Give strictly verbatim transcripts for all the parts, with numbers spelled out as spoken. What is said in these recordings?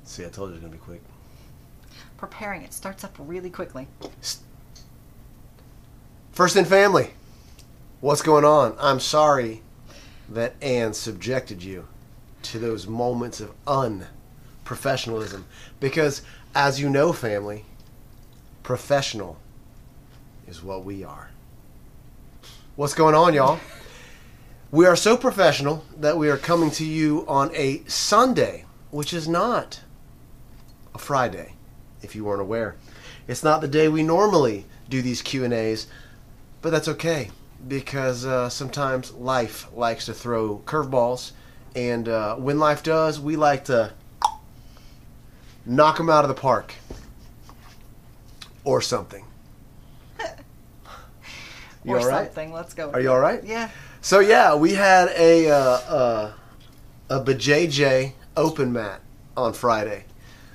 See, I told you it was going to be quick. Preparing it starts up really quickly. First in family. What's going on? I'm sorry that Ann subjected you to those moments of unprofessionalism. Because, as you know, family, professional is what we are. What's going on, y'all? We are so professional that we are coming to you on a Sunday, which is not a Friday, if you weren't aware. It's not the day we normally do these Q and A's, but that's okay, because uh, sometimes life likes to throw curveballs, and uh, when life does, we like to knock them out of the park. Or something. You or all right? something. Let's go. Are you all right? Yeah. So yeah, we had a uh, uh, a B J J open mat on Friday,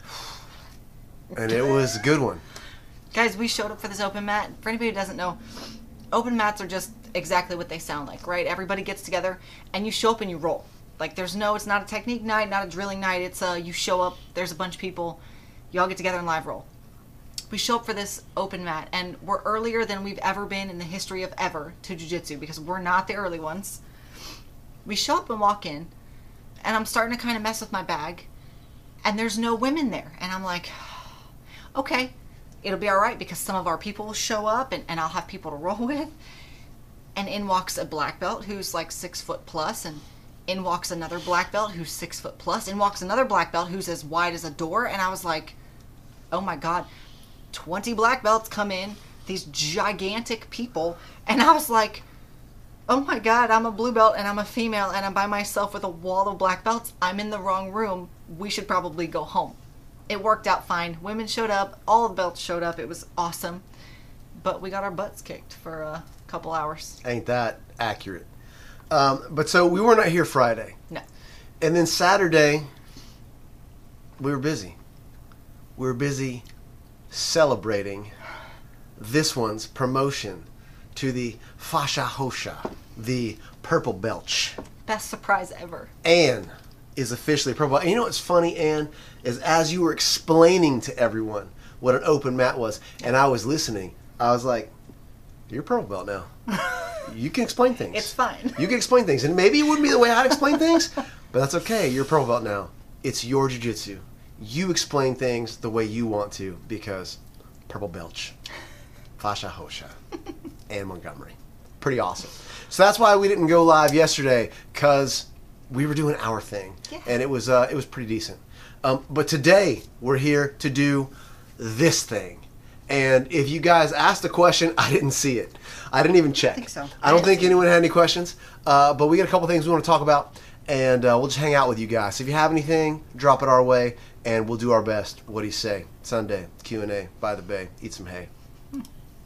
and it was a good one. Guys, we showed up for this open mat. For anybody who doesn't know, open mats are just exactly what they sound like, right? Everybody gets together and you show up and you roll. Like there's no, it's not a technique night, not a drilling night. It's uh, you show up. There's a bunch of people. You all get together and live roll. We show up for this open mat, and we're earlier than we've ever been in the history of ever to jiu-jitsu, because we're not the early ones. We show up and walk in, and I'm starting to kind of mess with my bag, and there's no women there. And I'm like, okay, it'll be all right, because some of our people will show up, and, and I'll have people to roll with. And in walks a black belt who's like six foot plus, and in walks another black belt who's six foot plus. In walks another black belt who's as wide as a door, and I was like, oh my God. twenty black belts come in, these gigantic people, and I was like, oh my God, I'm a blue belt and I'm a female and I'm by myself with a wall of black belts. I'm in the wrong room. We should probably go home. It worked out fine. Women showed up. All the belts showed up. It was awesome. But we got our butts kicked for a couple hours. Ain't that accurate? Um, but so we were not here Friday. No. And then Saturday, we were busy. We were busy celebrating this one's promotion to the Fasha Hosha, the purple belch. Best surprise ever. Ann is officially purple. And you know what's funny, Ann, is as you were explaining to everyone what an open mat was, and I was listening, I was like, you're purple belt now. You can explain things. It's fine. You can explain things. And maybe it wouldn't be the way I'd explain things, but that's okay. You're purple belt now. It's your jiu-jitsu. You explain things the way you want to, because purple belch, Fasha Hosha, and Montgomery. Pretty awesome. So that's why we didn't go live yesterday, because we were doing our thing. Yeah. And it was uh, it was pretty decent. Um, but today, we're here to do this thing. And if you guys asked a question, I didn't see it. I didn't even check. I think so. I don't think anyone had any questions. Uh, but we got a couple things we want to talk about. And uh, we'll just hang out with you guys. So if you have anything, drop it our way, and we'll do our best. What do you say? Sunday, Q and A, by the bay, eat some hay. Hmm.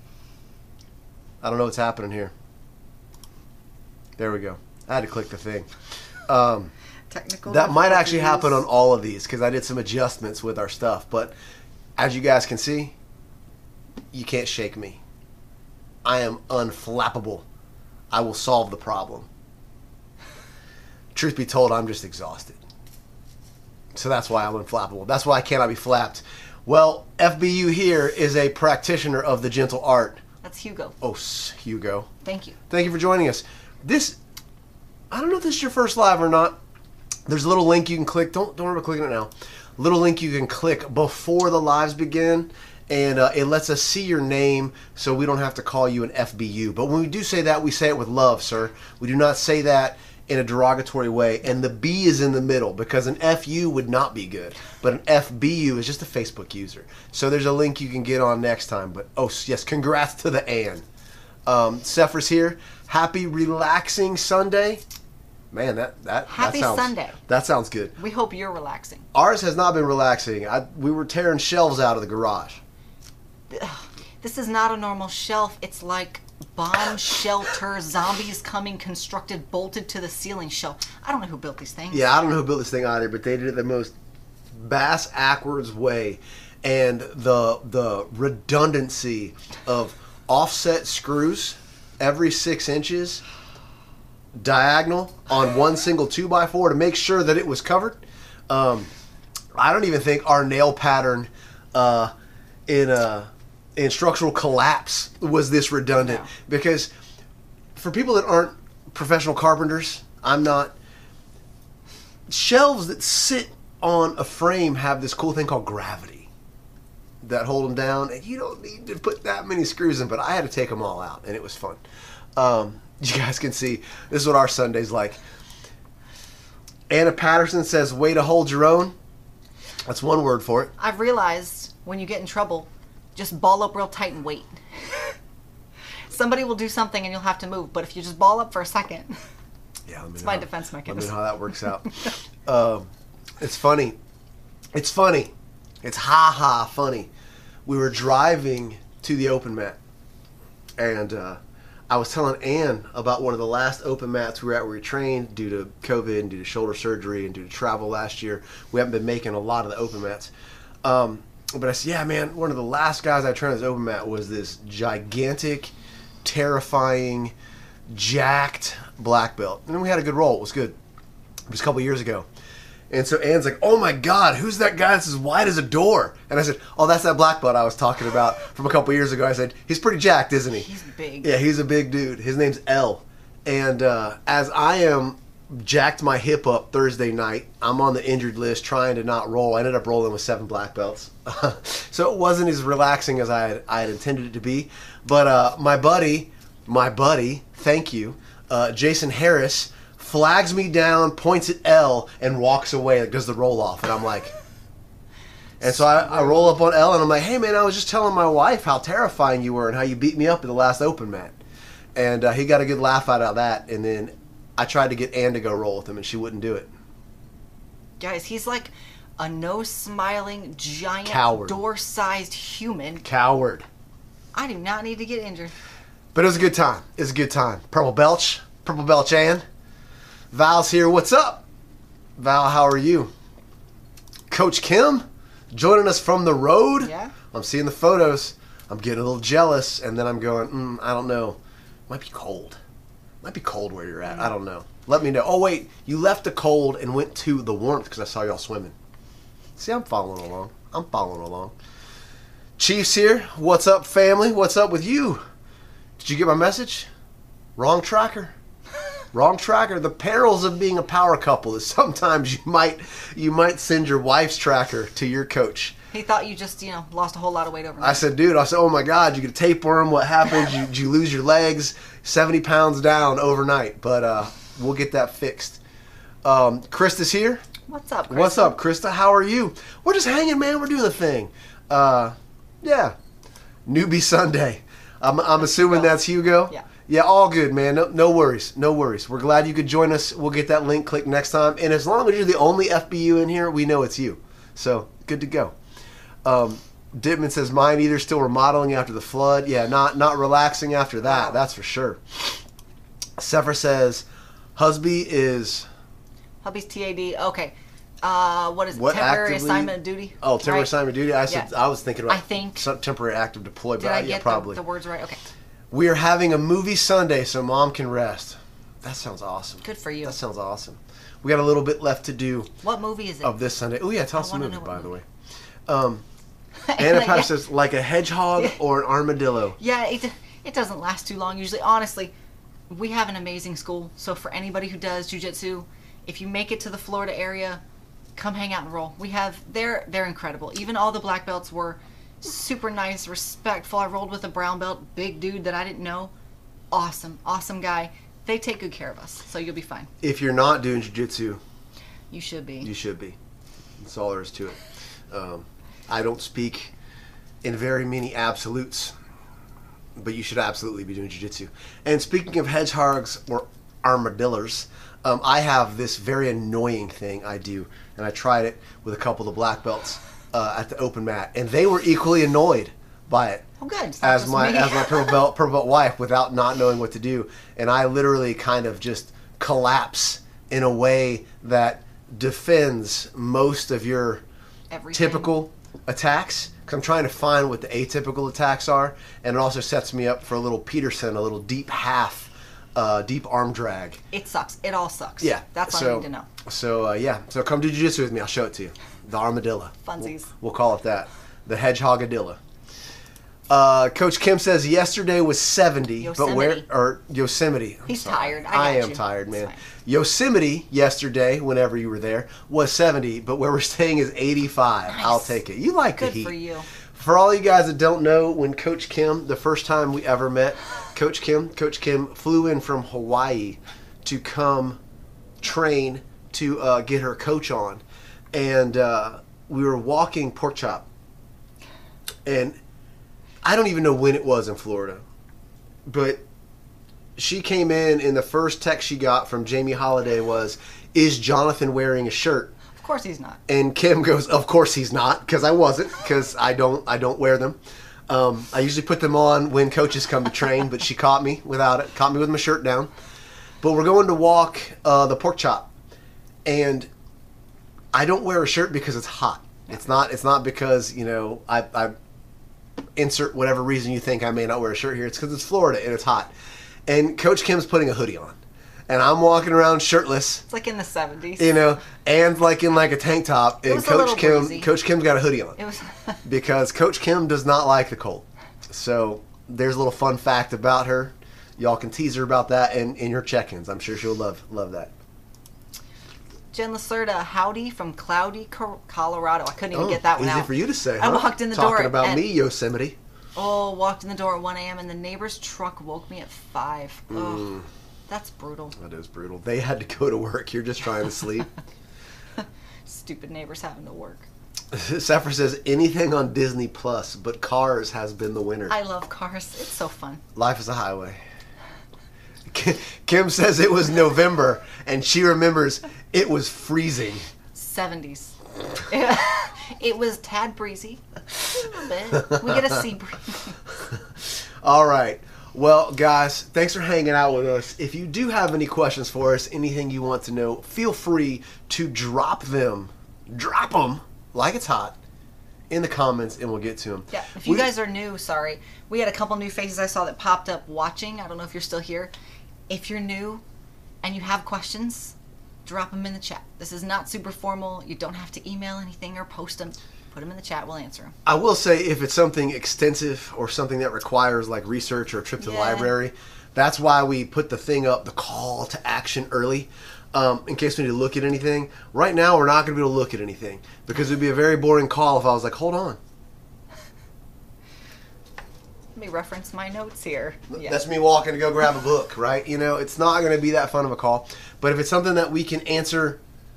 I don't know what's happening here. There we go. I had to click the thing. Um, Technical. that might actually happen on all of these, because I did some adjustments with our stuff. But as you guys can see, you can't shake me. I am unflappable. I will solve the problem. Truth be told, I'm just exhausted. So that's why I'm unflappable. That's why I cannot be flapped. Well, F B U here is a practitioner of the gentle art. That's Hugo. Oh, Hugo. Thank you. Thank you for joining us. This, I don't know if this is your first live or not. There's a little link you can click. Don't, don't worry about clicking it now. Little link you can click before the lives begin. And uh, it lets us see your name so we don't have to call you an F B U. But when we do say that, we say it with love, sir. We do not say that in a derogatory way, and the B is in the middle, because an F U would not be good, but an F B U is just a Facebook user. So there's a link you can get on next time. But oh yes, congrats to the Ann. Um, Zephyr's here. Happy relaxing Sunday. Man, that that Happy that sounds, Sunday. That sounds good. We hope you're relaxing. Ours has not been relaxing. I, we were tearing shelves out of the garage. This is not a normal shelf. It's like bomb shelter, zombies coming, constructed, bolted to the ceiling shelf. I don't know who built these things. Yeah, I don't know who built this thing either, but they did it the most bass-ackwards way. And the the redundancy of offset screws every six inches diagonal on one single two by four to make sure that it was covered. Um, I don't even think our nail pattern uh, in uh, in structural collapse was this redundant. No. Because for people that aren't professional carpenters, I'm not. Shelves that sit on a frame have this cool thing called gravity that hold them down, and you don't need to put that many screws in. But I had to take them all out, and it was fun. Um, you guys can see this is what our Sunday's like. Anna Patterson says, "Way to hold your own." That's one word for it. I've realized when you get in trouble, just ball up real tight and wait. Somebody will do something and you'll have to move, but if you just ball up for a second, yeah, it's my how, defense mechanism. Let me know how that works out. um, it's funny. It's funny. It's ha ha funny. We were driving to the open mat, and uh, I was telling Ann about one of the last open mats we were at where we trained due to COVID and due to shoulder surgery and due to travel last year. We haven't been making a lot of the open mats. Um, but I said, yeah, man, one of the last guys I trained on this open mat was this gigantic, terrifying, jacked black belt. And then we had a good roll. It was good. It was a couple years ago. And so Ann's like, oh my God, who's that guy that's as wide as a door? And I said, oh, that's that black belt I was talking about from a couple years ago. I said, he's pretty jacked, isn't he? He's big. Yeah, he's a big dude. His name's L. And uh, as I am jacked my hip up Thursday night, I'm on the injured list trying to not roll. I ended up rolling with seven black belts. So it wasn't as relaxing as I had, I had intended it to be. But uh, my buddy, my buddy, thank you, uh, Jason Harris, flags me down, points at L, and walks away, like does the roll off, and I'm like, and so I, I roll up on L, and I'm like, hey man, I was just telling my wife how terrifying you were and how you beat me up at the last open mat, and uh, he got a good laugh out of that. And then I tried to get Ann to go roll with him, and she wouldn't do it. Guys, he's like a no-smiling, giant, Coward. door-sized human. Coward. I do not need to get injured. But it was a good time. It was a good time. Purple Belch, Purple Belch Ann. Val's here. What's up? Val, how are you? Coach Kim joining us from the road. Yeah. I'm seeing the photos. I'm getting a little jealous, and then I'm going, mm, I don't know. Might be cold. Might be cold where you're at. I don't know. Let me know. Oh, wait. You left the cold and went to the warmth because I saw y'all swimming. See, I'm following along. I'm following along. Chief's here. What's up, family? What's up with you? Did you get my message? Wrong tracker. Wrong tracker. The perils of being a power couple is sometimes you might you might send your wife's tracker to your coach. He thought you just, you know, lost a whole lot of weight overnight. I said, dude, I said, oh my God, you get a tapeworm. What happened? you, did you lose your legs? seventy pounds down overnight. But uh, we'll get that fixed. Um, Krista's here. What's up, Krista? What's up, Krista? How are you? We're just hanging, man. We're doing the thing. Uh, yeah. Newbie Sunday. I'm, I'm assuming Hugo. that's Hugo. Yeah. Yeah, all good, man. No, no worries. No worries. We're glad you could join us. We'll get that link clicked next time. And as long as you're the only F B U in here, we know it's you. So, good to go. Um, Dittman says, mine either still remodeling after the flood. Yeah, not not relaxing after that. Wow. That's for sure. Sefer says, Husby is... Hubby's T A D. Okay. Uh, what is it? What Temporary actively- assignment of duty? Oh, temporary Right? assignment duty? I said Yeah. I was thinking about I think- some temporary active deploy, Did but I yeah, get probably. the, the words right? Okay. We are having a movie Sunday so mom can rest. That sounds awesome. Good for you. That sounds awesome. We got a little bit left to do What movie is it? of this Sunday. Oh yeah, tell us the wanna movie, know by what the way. movie. Um, Anna Yeah. Patterson says, like a hedgehog or an armadillo. Yeah, it, it doesn't last too long usually. Honestly, we have an amazing school. So for anybody who does jiu-jitsu, if you make it to the Florida area, come hang out and roll. We have, they're, they're incredible. Even all the black belts were super nice, respectful. I rolled with a brown belt, big dude that I didn't know. Awesome, awesome guy. They take good care of us, so you'll be fine. If you're not doing jiu-jitsu, You should be. you should be. That's all there is to it. Um, I don't speak in very many absolutes, but you should absolutely be doing jiu-jitsu. And speaking of hedgehogs or armadillos, um, I have this very annoying thing I do, and I tried it with a couple of the black belts uh, at the open mat, and they were equally annoyed by it. Oh, good. It's not As just my me. as my purple belt purple belt wife, without not knowing what to do, and I literally kind of just collapse in a way that defends most of your Everything. typical attacks, because I'm trying to find what the atypical attacks are, and it also sets me up for a little Peterson, a little deep half, uh, deep arm drag. It sucks. It all sucks. Yeah, That's all so, I need to know. So uh, yeah, so come do jiu-jitsu with me. I'll show it to you. The armadillo. Funsies. We'll, we'll call it that. The hedgehogadilla. Uh, Coach Kim says yesterday was seventy, Yosemite. but where or Yosemite? I'm He's sorry. tired. I, I got am you. tired, It's man. fine. Yosemite yesterday, whenever you were there, was seventy, but where we're staying is eighty-five. Nice. I'll take it. You like Good the heat. for you. For all you guys that don't know, when Coach Kim, the first time we ever met, Coach Kim, Coach Kim flew in from Hawaii to come train to uh, get her coach on, and uh, we were walking Pork Chop, and I don't even know when it was in Florida, but she came in, and the first text she got from Jamie Holiday was, "Is Jonathan wearing a shirt?" Of course he's not. And Kim goes, "Of course he's not," because I wasn't, because I don't I don't wear them. Um, I usually put them on when coaches come to train, but she caught me without it, caught me with my shirt down. But we're going to walk uh, the Pork Chop, and I don't wear a shirt because it's hot. It's not. It's not because you know I, I insert whatever reason you think I may not wear a shirt here. It's because it's Florida and it's hot. And Coach Kim's putting a hoodie on, and I'm walking around shirtless. It's like in the seventies. You know, and like in like a tank top, and was a Coach little Kim, breezy. Coach Kim's got a hoodie on It was. because Coach Kim does not like the cold. So there's a little fun fact about her. Y'all can tease her about that in, in your check-ins. I'm sure she'll love love that. Jen Lacerda, howdy from Cloudy, Co- Colorado. I couldn't even Oh, get that one easy out. for you to say. I huh? walked in the Talking door about at- me, Yosemite. Oh, walked in the door at one a.m. and the neighbor's truck woke me at five. Mm. Oh, that's brutal. That is brutal. They had to go to work. You're just trying to sleep. Stupid neighbors having to work. Sapphire says anything on Disney Plus, but Cars has been the winner. I love Cars. It's so fun. Life is a highway. Kim says it was November, and she remembers it was freezing. seventies. It was tad breezy. A little bit. We get a sea breeze. All right. Well, guys, thanks for hanging out with us. If you do have any questions for us, anything you want to know, feel free to drop them. Drop them like it's hot in the comments, and we'll get to them. Yeah, if you We- guys are new, sorry. We had a couple new faces I saw that popped up watching. I don't know if you're still here. If you're new and you have questions, drop them in the chat. This is not super formal. You don't have to email anything or post them. Put them in the chat. We'll answer them. I will say if it's something extensive or something that requires like research or a trip to the Yeah. library, that's why we put the thing up, the call to action early, um, in case we need to look at anything. Right now, we're not going to be able to look at anything because it would be a very boring call if I was like, hold on. Let me reference my notes here. Yeah. That's me walking to go grab a book, right? You know, it's not going to be that fun of a call. But if it's something that we can answer,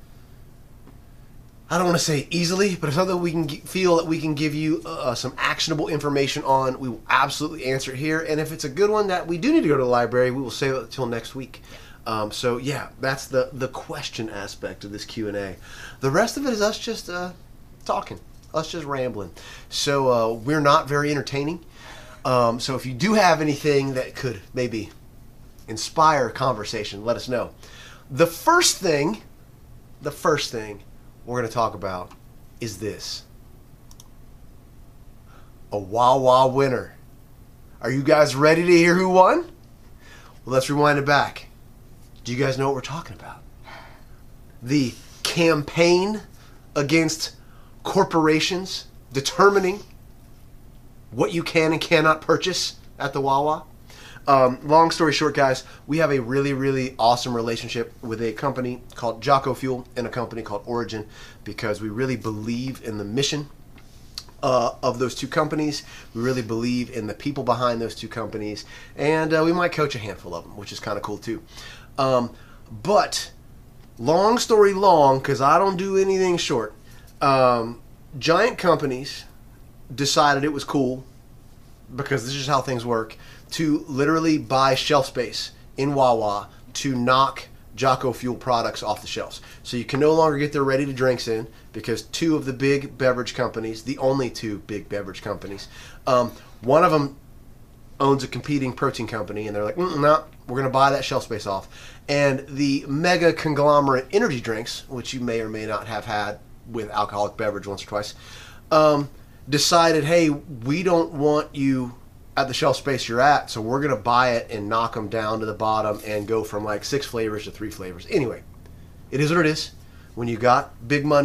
I don't want to say easily, but if something we can g- feel that we can give you uh, some actionable information on, we will absolutely answer it here. And if it's a good one that we do need to go to the library, we will save it until next week. Um, so yeah, that's the the question aspect of this Q and A. The rest of it is us just uh, talking, us just rambling. So uh, we're not very entertaining. Um, so if you do have anything that could maybe inspire conversation, let us know. The first thing, the first thing we're going to talk about is this. A Wawa winner. Are you guys ready to hear who won? Well, let's rewind it back. Do you guys know what we're talking about? The campaign against corporations determining what you can and cannot purchase at the Wawa. Um, long story short, guys, we have a really, really awesome relationship with a company called Jocko Fuel and a company called Origin because we really believe in the mission uh, of those two companies. We really believe in the people behind those two companies, and uh, we might coach a handful of them, which is kind of cool too. Um, but long story long, because I don't do anything short, um, giant companies decided it was cool, because this is how things work, to literally buy shelf space in Wawa to knock Jocko Fuel products off the shelves. So you can no longer get their ready to drinks in because two of the big beverage companies, the only two big beverage companies, um, one of them owns a competing protein company, and they're like, mm, no, we're going to buy that shelf space off. And the mega conglomerate energy drinks, which you may or may not have had with alcoholic beverage once or twice, um, decided, hey, we don't want you at the shelf space you're at, so we're going to buy it and knock them down to the bottom and go from like six flavors to three flavors. Anyway, it is what it is. When you got big money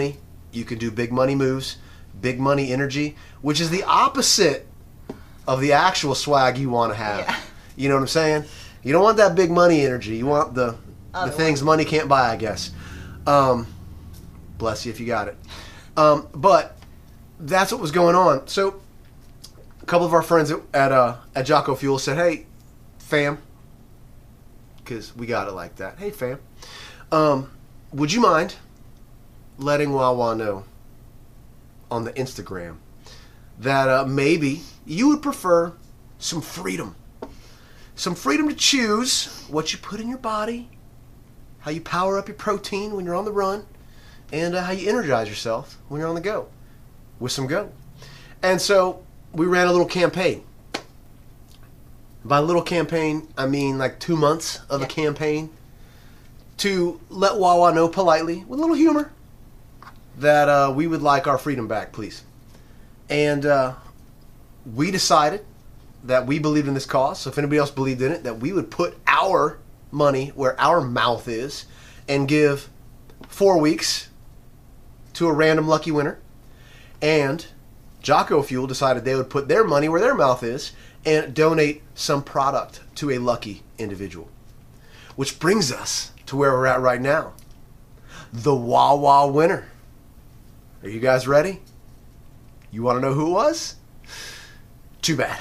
You can do big money moves, big money energy, which is the opposite of the actual swag you want to have. Yeah. You know what I'm saying? You don't want that big money energy. You want the Other the things one. money can't buy, I guess. Um, bless you if you got it. Um, but that's what was going on. So a couple of our friends at at, uh, at Jocko Fuel said, "Hey, fam," because we got it like that. "Hey, fam, um, would you mind letting Wawa know on the Instagram that uh, maybe you would prefer some freedom. Some freedom to choose what you put in your body, how you power up your protein when you're on the run, and uh, how you energize yourself when you're on the go, with some go." And so we ran a little campaign. By little campaign, I mean like two months of Yeah. a campaign to let Wawa know politely, with a little humor, that uh, we would like our freedom back, please. And uh, we decided that we believed in this cause, so if anybody else believed in it, that we would put our money where our mouth is and give four weeks to a random lucky winner. And Jocko Fuel decided they would put their money where their mouth is and donate some product to a lucky individual. Which brings us to where we're at right now. The Wawa winner. Are you guys ready? You want to know who it was? Too bad.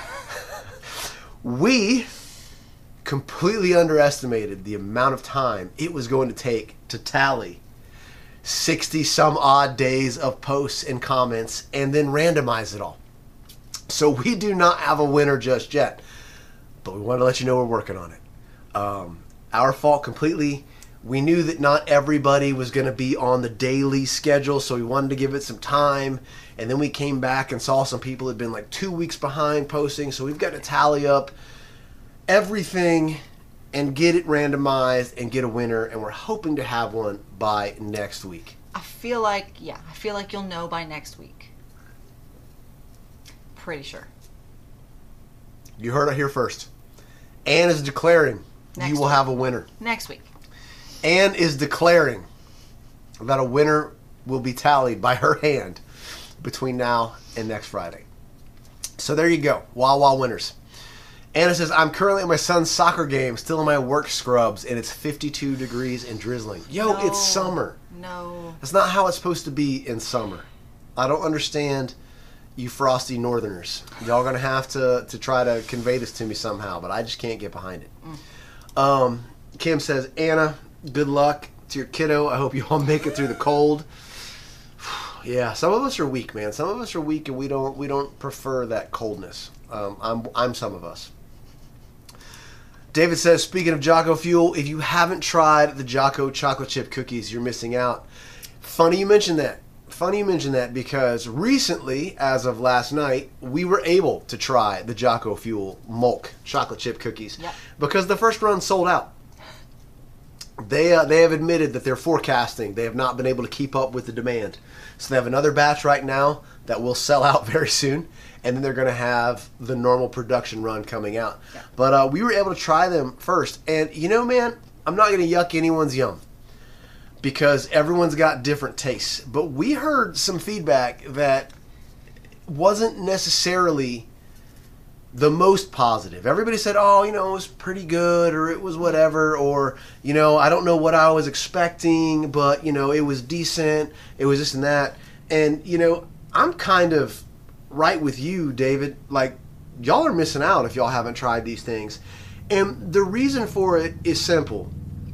We completely underestimated the amount of time it was going to take to tally sixty some odd days of posts and comments and then randomize it all. So we do not have a winner just yet, but we want to let you know we're working on it. Um, our fault completely. We knew that not everybody was going to be on the daily schedule, so we wanted to give it some time. And then we came back and saw some people had been like two weeks behind posting, so we've got to tally up everything and get it randomized and get a winner, and we're hoping to have one by next week. I feel like, yeah, I feel like you'll know by next week. Pretty sure. You heard it here first. Ann is declaring Next you will week. have a winner. Next week. Ann is declaring that a winner will be tallied by her hand between now and next Friday. So there you go. Wawa winners. Anna says, "I'm currently at my son's soccer game, still in my work scrubs, and it's fifty-two degrees and drizzling." Yo, No. it's summer. No. That's not how it's supposed to be in summer. I don't understand you frosty northerners. Y'all gonna have to, to try to convey this to me somehow, but I just can't get behind it. Mm. Um, Kim says, "Anna, good luck to your kiddo. I hope you all make it through the cold." Yeah, some of us are weak, man. Some of us are weak, and we don't we don't prefer that coldness. Um, I'm I'm some of us. David says, "Speaking of Jocko Fuel, if you haven't tried the Jocko chocolate chip cookies, you're missing out." Funny you mentioned that. Funny you mentioned that because recently, as of last night, we were able to try the Jocko Fuel Mulk chocolate chip cookies Yep. because the first run sold out. They uh, they have admitted that they're forecasting. They have not been able to keep up with the demand. So they have another batch right now that will sell out very soon. And then they're going to have the normal production run coming out. Yeah. But uh, we were able to try them first. And you know, man, I'm not going to yuck anyone's yum because everyone's got different tastes. But we heard some feedback that wasn't necessarily the most positive. Everybody said, "Oh, you know, it was pretty good," or "it was whatever," or, you know, "I don't know what I was expecting, but, you know, it was decent, it was this and that." And, you know, I'm kind of right with you, David. Like, y'all are missing out if y'all haven't tried these things. And the reason for it is simple.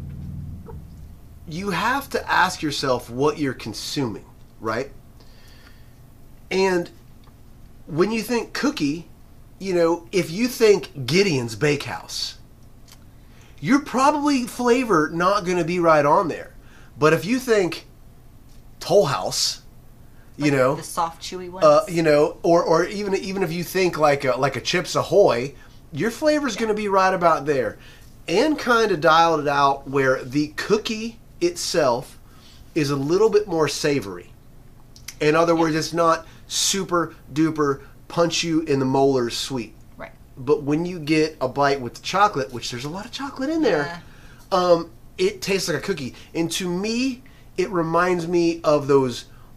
You have to ask yourself what you're consuming, right? And when you think cookie, you know, if you think Gideon's Bakehouse, you're probably flavor not going to be right on there. But if you think Toll House, you Like know, the soft, chewy ones. uh, you know, or or even even if you think like a, like a Chips Ahoy, your flavor's going to be right about there. And kind of dialed it out where the cookie itself is a little bit more savory. In other words, it's not super duper punch you in the molars sweet. Right. But when you get a bite with the chocolate, which there's a lot of chocolate in there, Yeah. um, it tastes like a cookie. And to me, it reminds me of those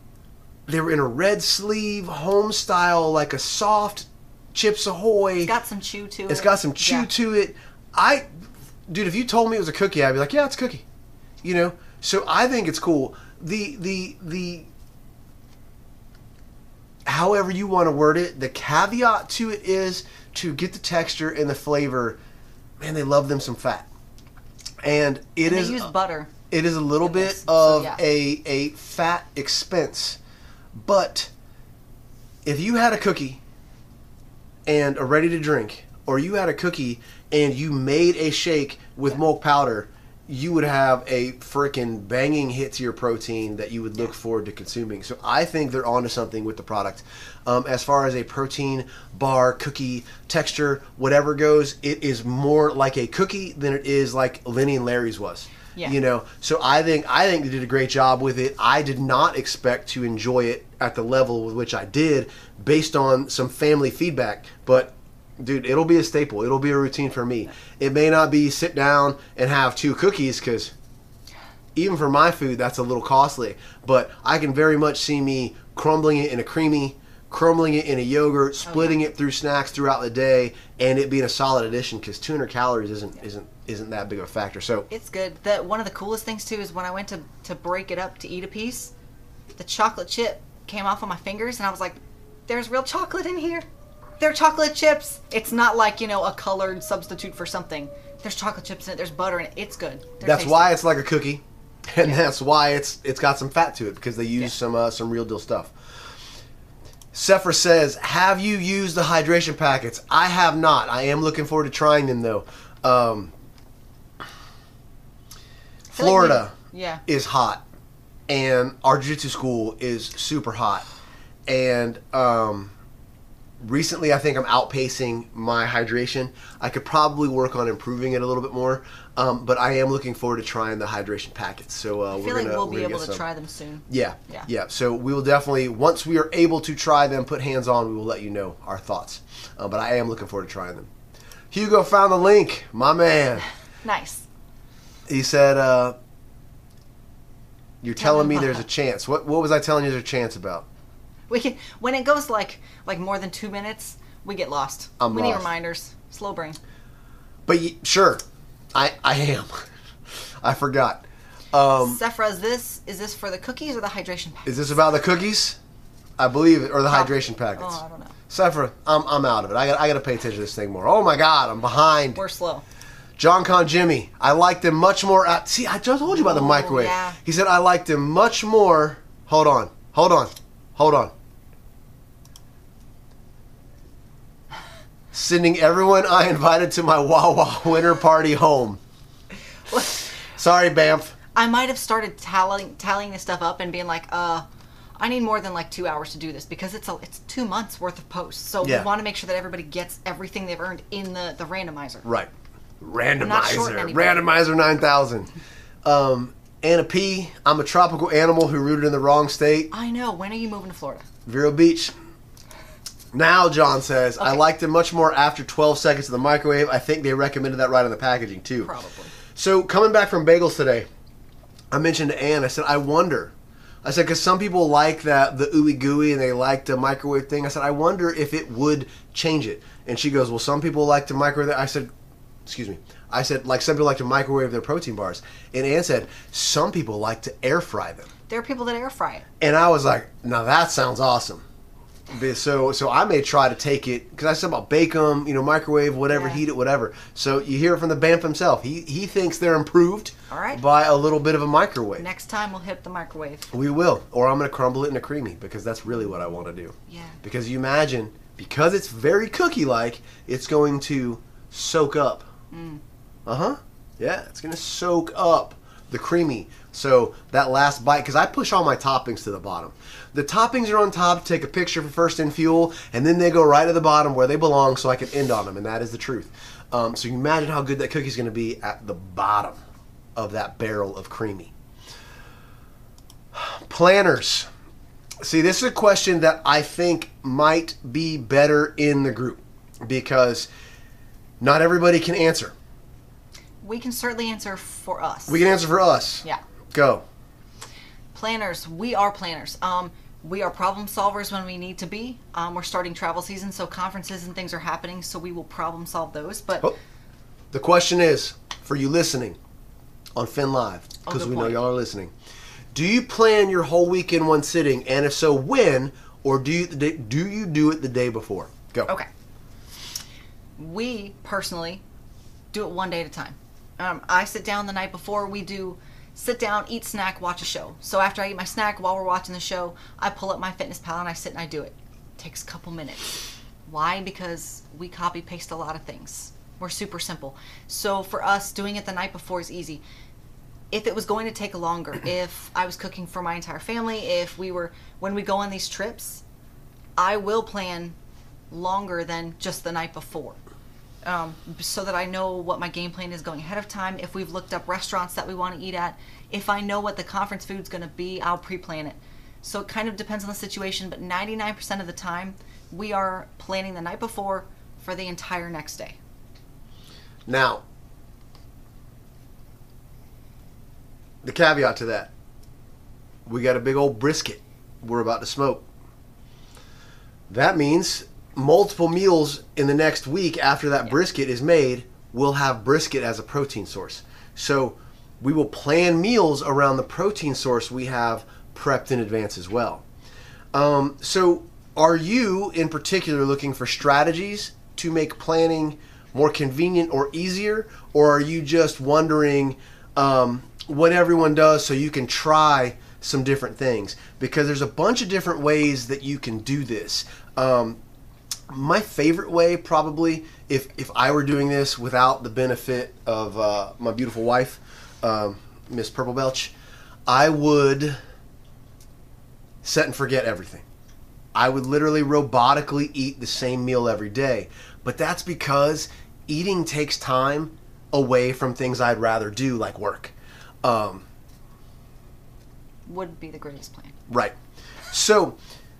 they were in a red sleeve, home style, like a soft Chips Ahoy. It's got some chew to it. It's got some chew Yeah. to it. I, dude, if you told me it was a cookie, I'd be like, yeah, it's a cookie. You know? So I think it's cool. The, the, the, however you want to word it, the caveat to it is to get the texture and the flavor. Man, they love them some fat. And it And is they use butter. It is a little in bit this, so, of yeah. a, a fat expense. But if you had a cookie and a ready to drink, or you had a cookie and you made a shake with Yeah. milk powder, you would have a freaking banging hit to your protein that you would look Yeah. forward to consuming. So I think they're onto something with the product. Um, as far as a protein bar, cookie, texture, whatever goes, it is more like a cookie than it is like Lenny and Larry's was. Yeah. You know, so I think I think they did a great job with it. I did not expect to enjoy it at the level with which I did, based on some family feedback. But dude, it'll be a staple. It'll be a routine for me. It may not be sit down and have two cookies, because even for my food, that's a little costly. But I can very much see me crumbling it in a creamy, crumbling it in a yogurt, splitting it through snacks throughout the day, and it being a solid addition, because two hundred calories isn't isn't isn't that big of a factor. So It's good. The, one of the coolest things, too, is when I went to, to break it up to eat a piece, the chocolate chip came off of my fingers, and I was like, there's real chocolate in here. They're chocolate chips. It's not like, you know, a colored substitute for something. There's chocolate chips in it. There's butter in it. It's good. They're that's tasty. why it's like a cookie, and that's why it's it's got some fat to it, because they use Yeah. some uh, some real deal stuff. Sephra says, have you used the hydration packets? I have not. I am looking forward to trying them, though. Um, I feel like Florida we- yeah. is hot, and our jiu-jitsu school is super hot. And um, recently, I think I'm outpacing my hydration. I could probably work on improving it a little bit more, um, but I am looking forward to trying the hydration packets. So uh, I we're feel gonna like we'll we're be gonna able get to some. try them soon. Yeah, Yeah. yeah. So we will definitely, once we are able to try them, put hands on, we will let you know our thoughts. Uh, but I am looking forward to trying them. Hugo found the link, my man. Nice. He said, uh, "You're Tell telling me me there's what. a chance. What what was I telling you there's a chance about?" We can, when it goes like like more than two minutes, we get lost. I'm we need lost. reminders. Slow brain. But y- sure, I I am. I forgot. Um, Sephra, is this is this for the cookies or the hydration pack? is this about the cookies? I believe it, or the Prob- hydration packets. Oh, I don't know. Sephra, I'm I'm out of it. I got I got to pay attention to this thing more. Oh my God, I'm behind. We're slow. John Con Jimmy, I liked him much more. At, see, I just told you about the Oh, microwave. yeah. He said I liked him much more. Hold on, hold on, hold on. Sending everyone I invited to my Wawa winter party home. Sorry, Banff. I might have started tallying tallying this stuff up and being like, uh, I need more than like two hours to do this, because it's a it's two months worth of posts. So Yeah. we want to make sure that everybody gets everything they've earned in the the randomizer. Right. not shorting Randomizer. anybody. Randomizer nine thousand. Um, Anna P. I'm a tropical animal who rooted in the wrong state. I know. When are you moving to Florida? Vero Beach. Now, John says, I Okay. liked it much more after twelve seconds of the microwave. I think they recommended that right on the packaging, too. Probably. So, coming back from bagels today, I mentioned to Ann, I said, I wonder. I said, because some people like that, the ooey gooey, and they like the microwave thing. I said, I wonder if it would change it. And she goes, well, some people like to microwave. I said, excuse me. I said, like some people like to microwave their protein bars. And Ann said, some people like to air fry them. There are people that air fry it. And I was like, now that sounds awesome. But So so I may try to take it, because I said about bake them, you know, microwave, whatever, Yeah. heat it, whatever. So you hear it from the Banff himself. He he thinks they're improved All right. by a little bit of a microwave. Next time we'll hit the microwave. We will. Or I'm going to crumble it in a creamy, because that's really what I want to do. Yeah. Because you imagine, because it's very cookie-like, it's going to soak up. Mm. Uh-huh. Yeah, it's going to soak up the creamy. So that last bite, because I push all my toppings to the bottom. The toppings are on top to take a picture for First in Fuel, and then they go right to the bottom where they belong so I can end on them, and that is the truth. Um, so you can imagine how good that cookie's going to be at the bottom of that barrel of creamy. Planners. See, this is a question that I think might be better in the group, because not everybody can answer. We can certainly answer for us. We can answer for us. Yeah. Go. Planners. We are planners. Um, We are problem solvers when we need to be. Um, we're starting travel season, so conferences and things are happening, so we will problem solve those. But oh, the question is, for you listening on Finn Live, Oh, because good we know point. y'all are listening, do you plan your whole week in one sitting? And if so, when? Or do you, do you do it the day before? Go. Okay. We personally do it one day at a time. Um, I sit down the night before. We do sit down, eat snack, watch a show. So after I eat my snack, while we're watching the show, I pull up my Fitness Pal and I sit and I do it. It takes a couple minutes. Why? Because we copy paste a lot of things. We're super simple. So for us, doing it the night before is easy. If it was going to take longer, if I was cooking for my entire family, if we were, when we go on these trips, I will plan longer than just the night before. Um, so that I know what my game plan is going ahead of time. If we've looked up restaurants that we want to eat at, if I know what the conference food's going to be, I'll pre-plan it. So it kind of depends on the situation, but ninety-nine percent of the time, we are planning the night before for the entire next day. Now, the caveat to that, we got a big old brisket we're about to smoke. That means multiple meals in the next week after that Yeah. brisket is made, we'll have brisket as a protein source. So we will plan meals around the protein source we have prepped in advance as well. Um, so are you in particular looking for strategies to make planning more convenient or easier? Or are you just wondering um, what everyone does so you can try some different things? Because there's a bunch of different ways that you can do this. Um, My favorite way, probably, if if I were doing this without the benefit of uh, my beautiful wife, um, Miss Purple Belch, I would set and forget everything. I would literally robotically eat the same meal every day. But that's because eating takes time away from things I'd rather do, like work. Um, Would be the greatest plan. Right. So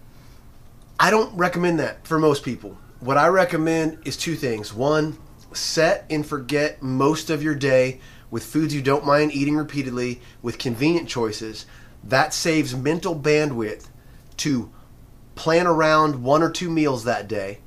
I don't recommend that for most people. What I recommend is two things. One, set and forget most of your day with foods you don't mind eating repeatedly with convenient choices. That saves mental bandwidth to plan around one or two meals that day.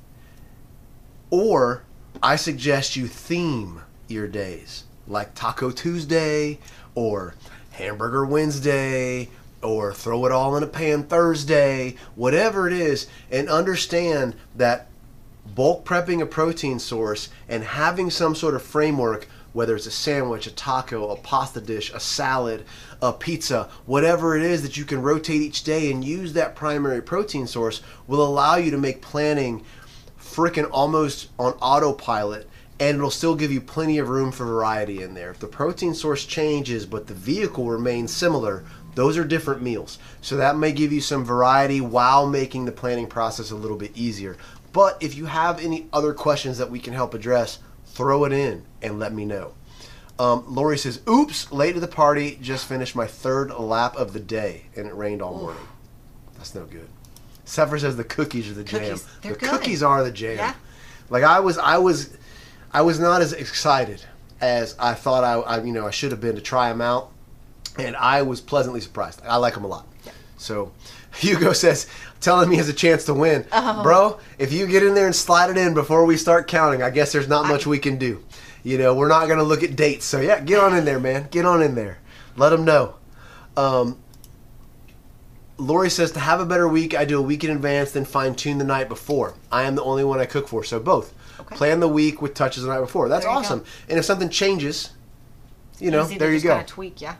Or I suggest you theme your days, like Taco Tuesday or Hamburger Wednesday, or throw it all in a pan Thursday, whatever it is, and understand that bulk prepping a protein source and having some sort of framework, whether it's a sandwich, a taco, a pasta dish, a salad, a pizza, whatever it is that you can rotate each day and use that primary protein source, will allow you to make planning frickin' almost on autopilot, and it'll still give you plenty of room for variety in there. If the protein source changes but the vehicle remains similar, those are different meals. So that may give you some variety while making the planning process a little bit easier. But if you have any other questions that we can help address, throw it in and let me know. Um, Lori says, oops, late to the party, just finished my third lap of the day and it rained all morning. That's no good. Sepher says the cookies are the jam. Cookies, they're the good. cookies are the jam. Yeah. Like I was, I was, I was not as excited as I thought I, I you know, I should have been to try them out. And I was pleasantly surprised. I like them a lot. Yeah. So Hugo says, telling me has a chance to win. Oh. Bro, if you get in there and slide it in before we start counting, I guess there's not much I- we can do. You know, we're not going to look at dates. So yeah, get on in there, man. Get on in there. Let them know. Um, Lori says, to have a better week, I do a week in advance, then fine tune the night before. I am the only one I cook for. So both. Okay. Plan the week with touches the night before. That's There you awesome. go. And if something changes, you know, Easy to there you just go. Kind of tweak, yeah.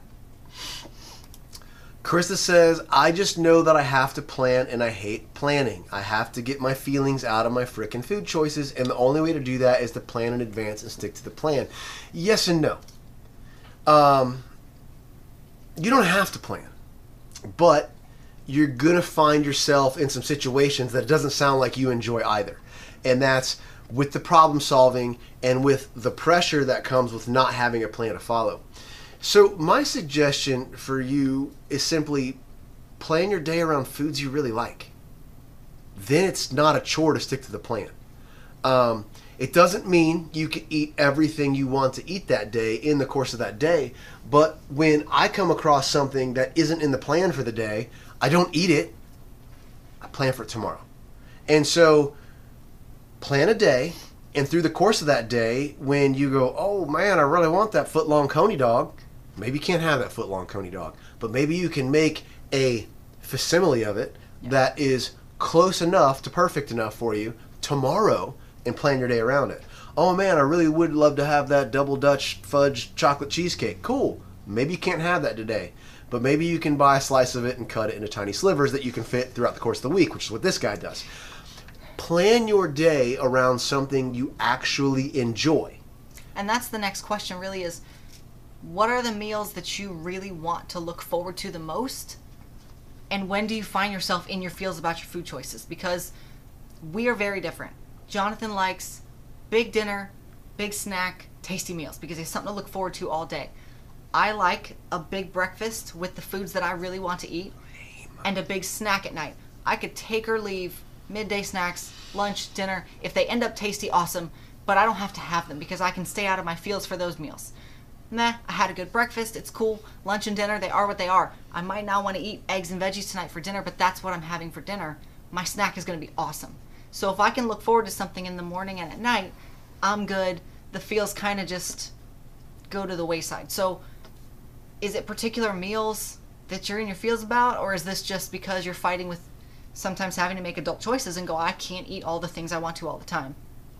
Krista says, I just know that I have to plan and I hate planning. I have to get my feelings out of my frickin' food choices, and the only way to do that is to plan in advance and stick to the plan. Yes and no. Um, you don't have to plan, but you're going to find yourself in some situations that it doesn't sound like you enjoy either. And that's with the problem solving and with the pressure that comes with not having a plan to follow. So my suggestion for you is simply plan your day around foods you really like. Then it's not a chore to stick to the plan. Um, it doesn't mean you can eat everything you want to eat that day in the course of that day. But when I come across something that isn't in the plan for the day, I don't eat it. I plan for it tomorrow. And so plan a day, and through the course of that day, when you go, oh man, I really want that foot-long coney dog, maybe you can't have that foot-long coney dog, but maybe you can make a facsimile of it yeah. that is close enough to perfect enough for you tomorrow and plan your day around it. Oh man, I really would love to have that double Dutch fudge chocolate cheesecake. Cool. Maybe you can't have that today, but maybe you can buy a slice of it and cut it into tiny slivers that you can fit throughout the course of the week, which is what this guy does. Plan your day around something you actually enjoy. And that's the next question really is, what are the meals that you really want to look forward to the most? And when do you find yourself in your feels about your food choices? Because we are very different. Jonathan likes big dinner, big snack, tasty meals because he has something to look forward to all day. I like a big breakfast with the foods that I really want to eat and a big snack at night. I could take or leave midday snacks, lunch, dinner. If they end up tasty, awesome, but I don't have to have them because I can stay out of my feels for those meals. Nah, I had a good breakfast, it's cool. Lunch and dinner, they are what they are. I might not want to eat eggs and veggies tonight for dinner, but that's what I'm having for dinner. My snack is going to be awesome. So if I can look forward to something in the morning and at night, I'm good. The feels kind of just go to the wayside. So is it particular meals that you're in your feels about, or is this just because you're fighting with sometimes having to make adult choices and go, I can't eat all the things I want to all the time?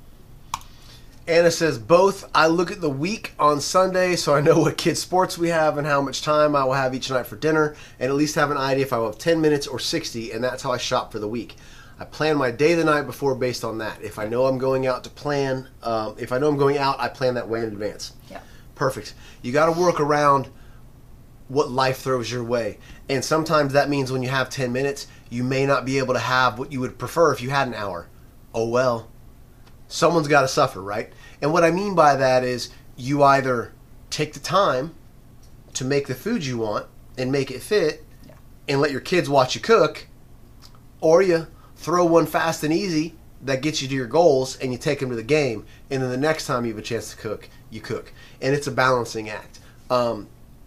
Anna says, both. I look at the week on Sunday so I know what kids' sports we have and how much time I will have each night for dinner, and at least have an idea if I will have ten minutes or sixty, and that's how I shop for the week. I plan my day the night before based on that. If I know I'm going out to plan, um, if I know I'm going out, I plan that way in advance. Yeah. Perfect. You got to work around what life throws your way. And sometimes that means when you have ten minutes, you may not be able to have what you would prefer if you had an hour. Oh well. Someone's got to suffer, right? And what I mean by that is you either take the time to make the food you want and make it fit yeah. and let your kids watch you cook, or you throw one fast and easy that gets you to your goals and you take them to the game, and then the next time you have a chance to cook, you cook. And it's a balancing act. Um,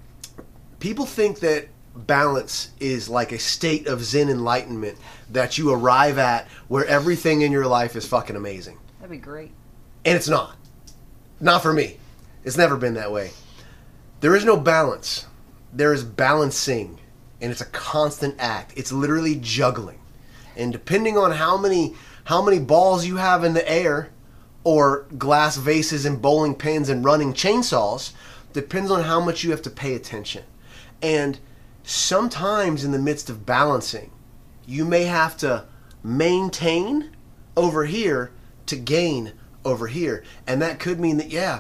people think that balance is like a state of Zen enlightenment that you arrive at where everything in your life is fucking amazing. That'd be great. And it's not. Not for me. It's never been that way. There is no balance. There is balancing. And it's a constant act. It's literally juggling. And depending on how many how many balls you have in the air, or glass vases and bowling pins and running chainsaws, depends on how much you have to pay attention. And sometimes in the midst of balancing, you may have to maintain over here to gain over here. And that could mean that, yeah,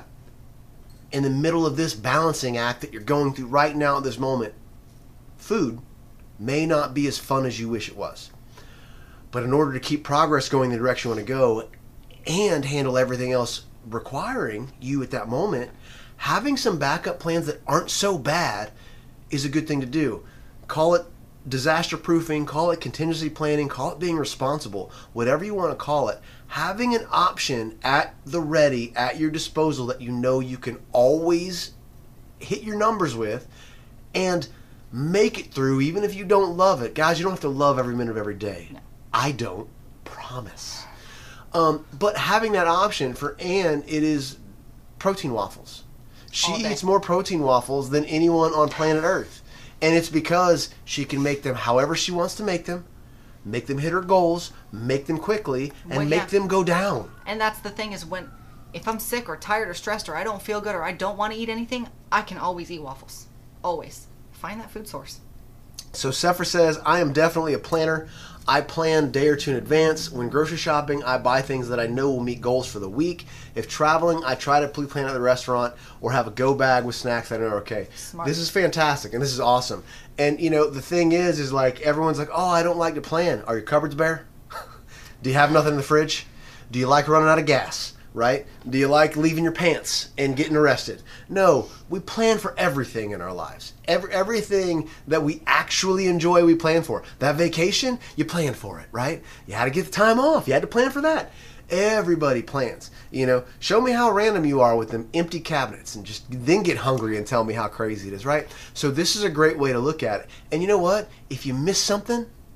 in the middle of this balancing act that you're going through right now at this moment, food may not be as fun as you wish it was. But in order to keep progress going the direction you want to go and handle everything else requiring you at that moment, having some backup plans that aren't so bad is a good thing to do. Call it disaster proofing, call it contingency planning, call it being responsible, whatever you want to call it. Having an option at the ready, at your disposal, that you know you can always hit your numbers with and make it through, even if you don't love it. Guys, you don't have to love every minute of every day. No. I don't, promise. Um, but having that option for Ann, it is protein waffles. She eats more protein waffles than anyone on planet Earth. And it's because she can make them however she wants to make them, make them hit her goals, make them quickly, and well, make yeah. them go down. And that's the thing is when, if I'm sick or tired or stressed or I don't feel good or I don't want to eat anything, I can always eat waffles. Always. Find that food source. So Sephra says, I am definitely a planner. I plan a day or two in advance. When grocery shopping, I buy things that I know will meet goals for the week. If traveling, I try to pre-plan at the restaurant or have a go bag with snacks that I know are okay. Smart. This is fantastic, and this is awesome. And, you know, the thing is, is like, everyone's like, oh, I don't like to plan. Are your cupboards bare? Do you have nothing in the fridge? Do you like running out of gas? Right? Do you like leaving your pants and getting arrested? No, we plan for everything in our lives. Every, everything that we actually enjoy, we plan for. That vacation, you plan for it, right? You had to get the time off. You had to plan for that. Everybody plans. You know, show me how random you are with them empty cabinets and just then get hungry and tell me how crazy it is, right? So this is a great way to look at it. And you know what? If you miss something,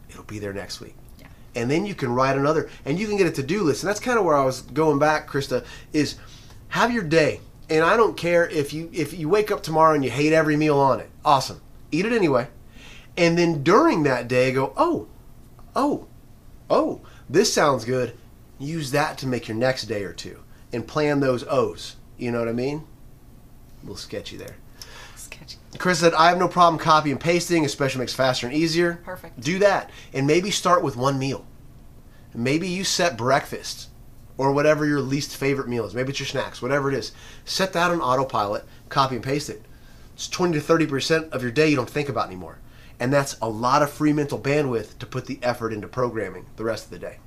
it'll be there next week. Yeah. And then you can write another, and you can get a to-do list. And that's kind of where I was going back, Krista, is have your day. And I don't care if you if you wake up tomorrow and you hate every meal on it. Awesome. Eat it anyway. And then during that day, go, oh, oh, oh, this sounds good. Use that to make your next day or two and plan those O's. You know what I mean? A little sketchy there. Sketchy. Chris said, I have no problem copy and pasting, especially makes it faster and easier. Perfect. Do that. And maybe start with one meal. Maybe you set breakfast or whatever your least favorite meal is. Maybe it's your snacks, whatever it is. Set that on autopilot, copy and paste it. It's twenty to thirty percent of your day you don't think about anymore. And that's a lot of free mental bandwidth to put the effort into programming the rest of the day.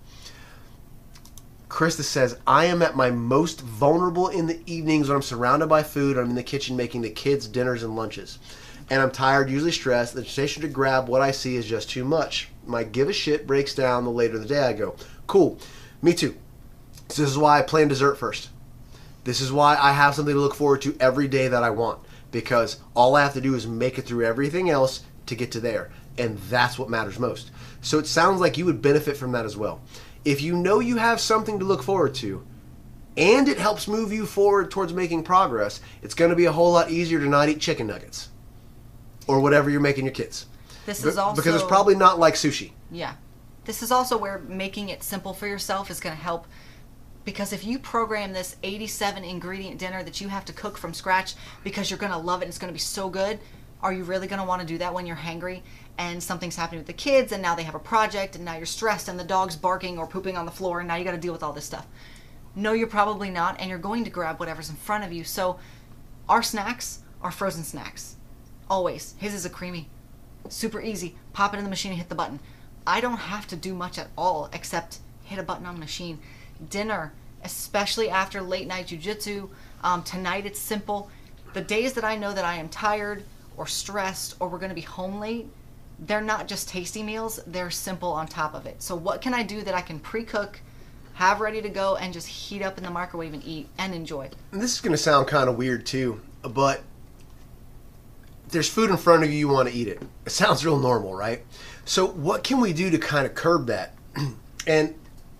Krista says, I am at my most vulnerable in the evenings when I'm surrounded by food. I'm in the kitchen making the kids dinners and lunches. And I'm tired, usually stressed. The temptation to grab what I see is just too much. My give a shit breaks down the later the day I go. Cool. Me too. So this is why I plan dessert first. This is why I have something to look forward to every day that I want. Because all I have to do is make it through everything else to get to there. And that's what matters most. So it sounds like you would benefit from that as well. If you know you have something to look forward to, and it helps move you forward towards making progress, it's going to be a whole lot easier to not eat chicken nuggets. Or whatever you're making your kids. This is also... Because it's probably not like sushi. Yeah. This is also where making it simple for yourself is going to help. Because if you program this eighty-seven ingredient dinner that you have to cook from scratch because you're going to love it and it's going to be so good, are you really going to want to do that when you're hangry and something's happening with the kids and now they have a project and now you're stressed and the dog's barking or pooping on the floor and now you got to deal with all this stuff? No, you're probably not, and you're going to grab whatever's in front of you. So our snacks are frozen snacks. Always. His is a creamy. Super easy. Pop it in the machine and hit the button. I don't have to do much at all except hit a button on the machine. Dinner, especially after late night jujitsu. Um, tonight it's simple. The days that I know that I am tired or stressed or we're going to be home late, they're not just tasty meals, they're simple on top of it. So what can I do that I can pre-cook, have ready to go, and just heat up in the microwave and eat and enjoy? And this is going to sound kind of weird too, but there's food in front of you, you want to eat it. It sounds real normal, right? So what can we do to kind of curb that? And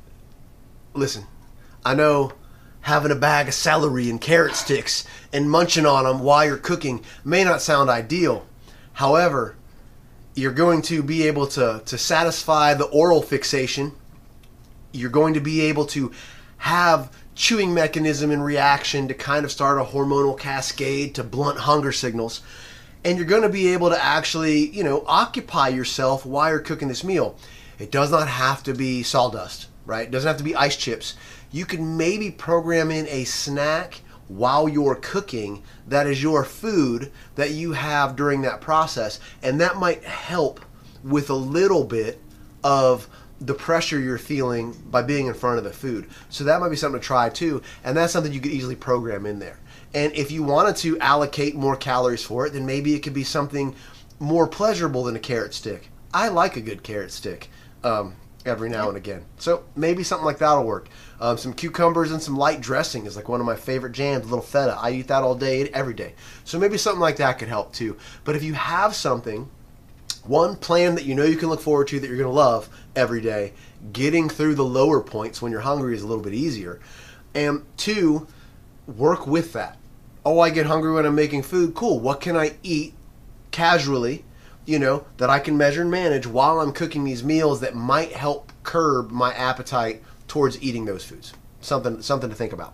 listen, I know having a bag of celery and carrot sticks and munching on them while you're cooking may not sound ideal. However, you're going to be able to, to satisfy the oral fixation. You're going to be able to have chewing mechanism and reaction to kind of start a hormonal cascade to blunt hunger signals. And you're going to be able to actually, you know, occupy yourself while you're cooking this meal. It does not have to be sawdust, right? It doesn't have to be ice chips. You can maybe program in a snack while you're cooking that is your food that you have during that process. And that might help with a little bit of the pressure you're feeling by being in front of the food. So that might be something to try too. And that's something you could easily program in there. And if you wanted to allocate more calories for it, then maybe it could be something more pleasurable than a carrot stick. I like a good carrot stick um, every now and again. So maybe something like that will work. Um, some cucumbers and some light dressing is like one of my favorite jams, a little feta. I eat that all day, every day. So maybe something like that could help too. But if you have something, one plan that you know you can look forward to that you're going to love every day, getting through the lower points when you're hungry is a little bit easier. And two, work with that. Oh, I get hungry when I'm making food. Cool. What can I eat casually, you know, that I can measure and manage while I'm cooking these meals that might help curb my appetite towards eating those foods? Something something to think about.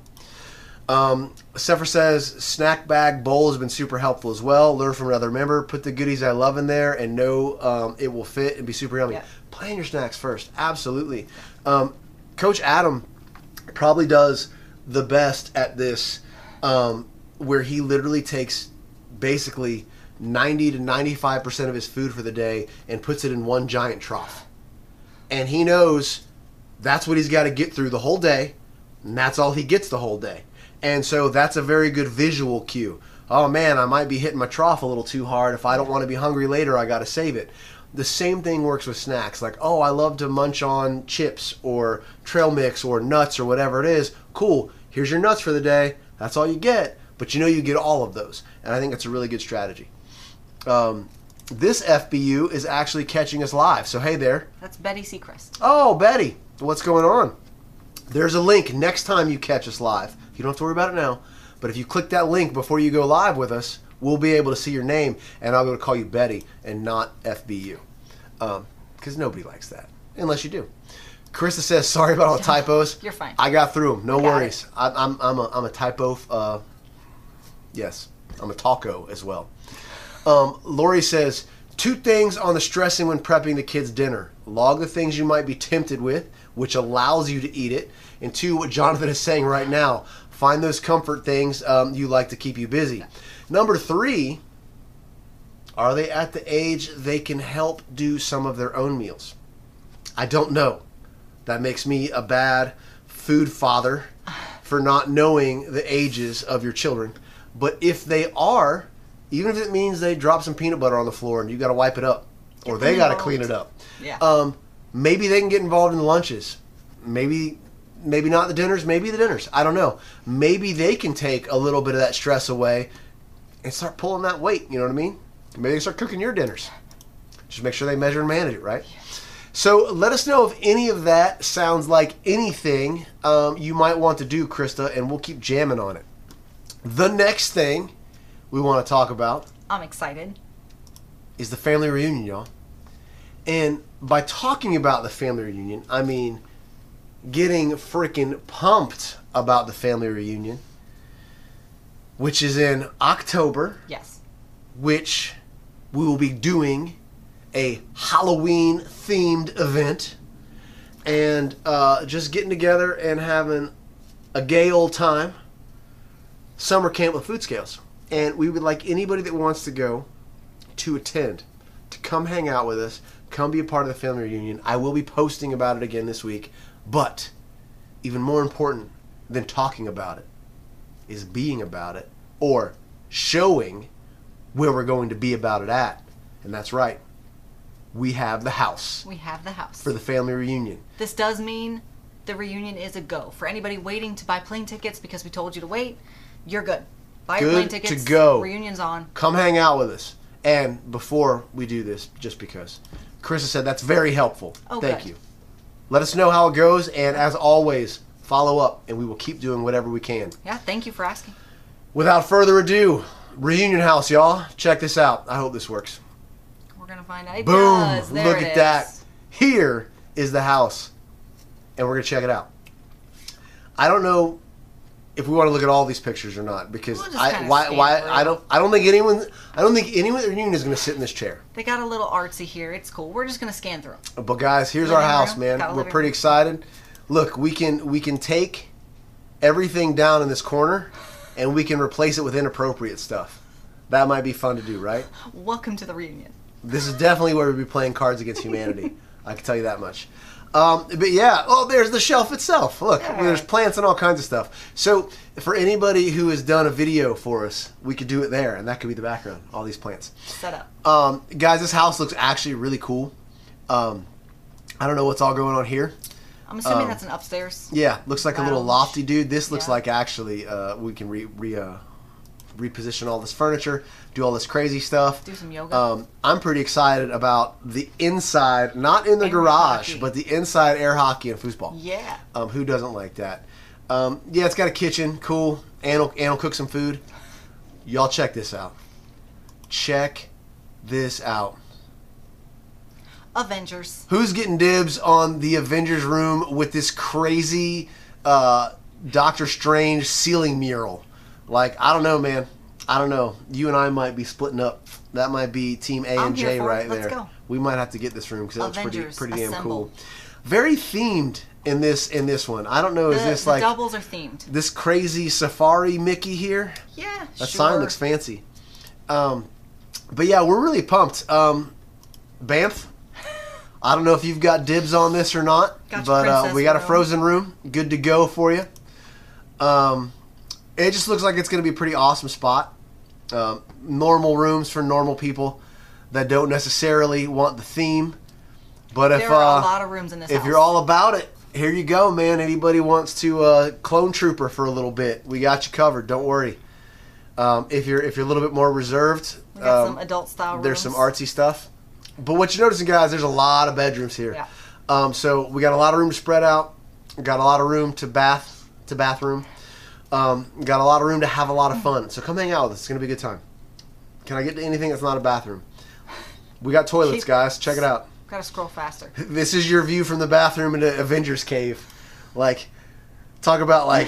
Um, Sefer says, snack bag bowl has been super helpful as well. Learn from another member. Put the goodies I love in there and know um, it will fit and be super yummy. Yeah. Plan your snacks first. Absolutely. Um, Coach Adam probably does the best at this, um, where he literally takes basically ninety to ninety-five percent of his food for the day and puts it in one giant trough. And he knows that's what he's got to get through the whole day, and that's all he gets the whole day. And so that's a very good visual cue. Oh man, I might be hitting my trough a little too hard. If I don't want to be hungry later, I got to save it. The same thing works with snacks. Like, oh, I love to munch on chips or trail mix or nuts or whatever it is. Cool, here's your nuts for the day. That's all you get. But you know you get all of those. And I think that's a really good strategy. Um, this F B U is actually catching us live. So hey there. That's Betty Seacrest. Oh, Betty, what's going on? There's a link next time you catch us live. You don't have to worry about it now. But if you click that link before you go live with us, we'll be able to see your name, and I'll be able to call you Betty and not F B U. Because um, nobody likes that, unless you do. Krista says, sorry about all the typos. You're fine. I got through them. No Got worries. I, I'm, I'm, a, I'm a typo. Uh, yes, I'm a taco as well. Um, Lori says, two things on the stressing when prepping the kids' dinner. Log the things you might be tempted with, which allows you to eat it. And two, what Jonathan is saying right now. Find those comfort things um, you like to keep you busy. Number three, are they at the age they can help do some of their own meals? I don't know. That makes me a bad food father for not knowing the ages of your children. But if they are, even if it means they drop some peanut butter on the floor and you got to wipe it up, or they got to clean it up, yeah. um, maybe they can get involved in the lunches. Maybe... Maybe not the dinners, maybe the dinners. I don't know. Maybe they can take a little bit of that stress away and start pulling that weight, you know what I mean? Maybe they start cooking your dinners. Just make sure they measure and manage it, right? So let us know if any of that sounds like anything um, you might want to do, Krista, and we'll keep jamming on it. The next thing we want to talk about I'm excited. is the family reunion, y'all. And by talking about the family reunion, I mean... getting freaking pumped about the family reunion, which is in October. Yes. Which we will be doing a Halloween-themed event and uh, just getting together and having a gay old time. Summer camp with food scales. And we would like anybody that wants to go to attend, to come hang out with us, come be a part of the family reunion. I will be posting about it again this week. But even more important than talking about it is being about it or showing where we're going to be about it at. And that's right. We have the house. We have the house. For the family reunion. This does mean the reunion is a go. For anybody waiting to buy plane tickets because we told you to wait, you're good. Buy your plane Good tickets. to go. Reunion's on. Come hang out with us. And before we do this, just because, Krista said that's very helpful. Oh, Thank good. you. Let us know how it goes, and as always, follow up, and we will keep doing whatever we can. Yeah, thank you for asking. Without further ado, Reunion House, y'all. Check this out. I hope this works. We're going to find out. It Boom! does. There Look it at is. that. Here is the house, and we're going to check it out. I don't know if we want to look at all these pictures or not, because We'll just I kinda why scan why through. I don't I don't think anyone I don't think anyone at the reunion is going to sit in this chair. They got a little artsy here. It's cool. We're just going to scan through. But guys, here's Living our house, room. man. Got a We're living pretty room. excited. Look, we can we can take everything down in this corner, and we can replace it with inappropriate stuff. That might be fun to do, right? Welcome to the reunion. This is definitely where we'll be playing Cards Against Humanity. I can tell you that much. Um, but yeah, oh, there's the shelf itself. Look, Yeah. there's plants and all kinds of stuff. So for anybody who has done a video for us, we could do it there, and that could be the background, all these plants. Set up. Um, guys, this house looks actually really cool. Um, I don't know what's all going on here. I'm assuming Um, that's an upstairs. Yeah, looks like a little Lounge. lofty dude. This looks Yeah. like actually uh, we can re, re uh, reposition all this furniture, do all this crazy stuff. Do some yoga. Um, I'm pretty excited about the inside, not in the Air garage, hockey. but the inside air hockey and foosball. Yeah. Um, who doesn't like that? Um, yeah, it's got a kitchen. Cool. Ann will, Ann will cook some food. Y'all check this out. Check this out. Avengers. Who's getting dibs on the Avengers room with this crazy uh, Doctor Strange ceiling mural? Like, I don't know, man. I don't know. You and I might be splitting up. That might be Team A I'm and here J for it. right Let's there. go. We might have to get this room because it looks pretty, Avengers, pretty damn assemble. cool. Very themed in this in this one. I don't know. Is The, this the like doubles are themed. this crazy safari Mickey here? Yeah, That sure. sign looks fancy. Um, but yeah, we're really pumped. Um, Banff, I don't know if you've got dibs on this or not, Got your but uh, princess we got a room. frozen room, good to go for you. Um, it just looks like it's going to be a pretty awesome spot. Um, normal rooms for normal people that don't necessarily want the theme. But if There are uh, a lot of rooms in this if house. you're all about it, here you go, man. Anybody wants to uh, clone trooper for a little bit, we got you covered. Don't worry. Um, if you're if you're a little bit more reserved, We got Um, some adult style rooms. There's some artsy stuff. But what you're noticing, guys, there's a lot of bedrooms here. Yeah. Um, so we got a lot of room to spread out. Got a lot of room to bath to bathroom. Um, got a lot of room to have a lot of fun. So come hang out with us. It's going to be a good time. Can I get to anything that's not a bathroom? We got toilets, Keep- guys. Check it out. Gotta scroll faster. This is your view from the bathroom into Avengers Cave. Like, talk about like,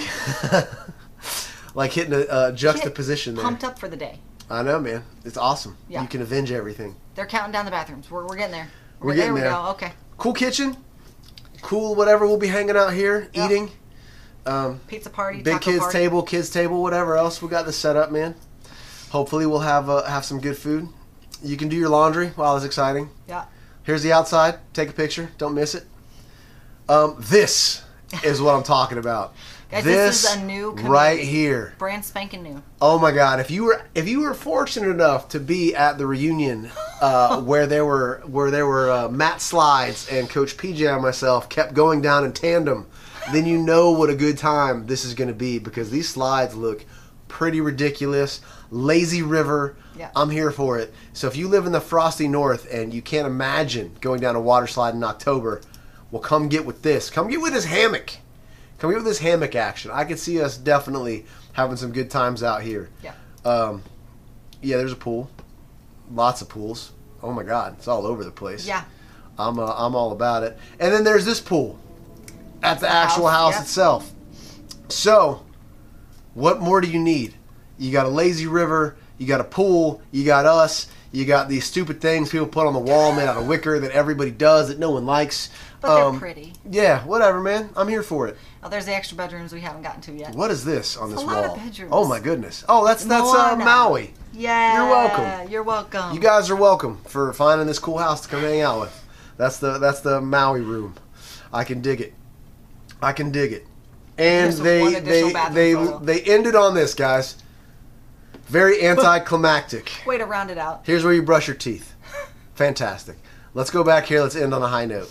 like hitting a uh, juxtaposition there. Pumped up for the day. I know, man. It's awesome. Yeah. You can avenge everything. They're counting down the bathrooms. We're, we're getting there. We're there getting we there. go. Okay. Cool kitchen. Cool whatever. We'll be hanging out here, Yep. eating. Um, Pizza party. big taco kids party. table, kids table, whatever else. We got this set up, man. Hopefully we'll have uh, have some good food. You can do your laundry. Wow, that's exciting. Yeah. Here's the outside. Take a picture. Don't miss it. Um, this is what I'm talking about. Guys, this is a new community. right here. Brand spanking new. Oh my God! If you were if you were fortunate enough to be at the reunion uh, where there were where there were uh, mat slides and Coach P J and myself kept going down in tandem, then you know what a good time this is going to be because these slides look pretty ridiculous. Lazy river. Yeah. I'm here for it. So if you live in the frosty north and you can't imagine going down a water slide in October, well, come get with this. Come get with this hammock. Come get with this hammock action. I could see us definitely having some good times out here. Yeah. Um, yeah, there's a pool. Lots of pools. Oh my God, it's all over the place. Yeah. I'm uh, I'm all about it. And then there's this pool at the actual house, house yep. itself. So, what more do you need? You got a lazy river, you got a pool, you got us, you got these stupid things people put on the wall made out of wicker that everybody does that no one likes. But Um, they're pretty. Yeah, whatever, man. I'm here for it. Oh, there's the extra bedrooms we haven't gotten to yet. What is this on It's this a lot wall? of bedrooms. Oh my goodness. Oh, that's that's uh, Moana. Maui. Yeah. You're welcome. You're welcome. You guys are welcome for finding this cool house to come hang out with. That's the that's the Maui room. I can dig it. I can dig it. And There's one they additional they bathroom they photo. they ended on this, guys. Very anticlimactic. Way to round it out. Here's where you brush your teeth. Fantastic. Let's go back here. Let's end on a high note.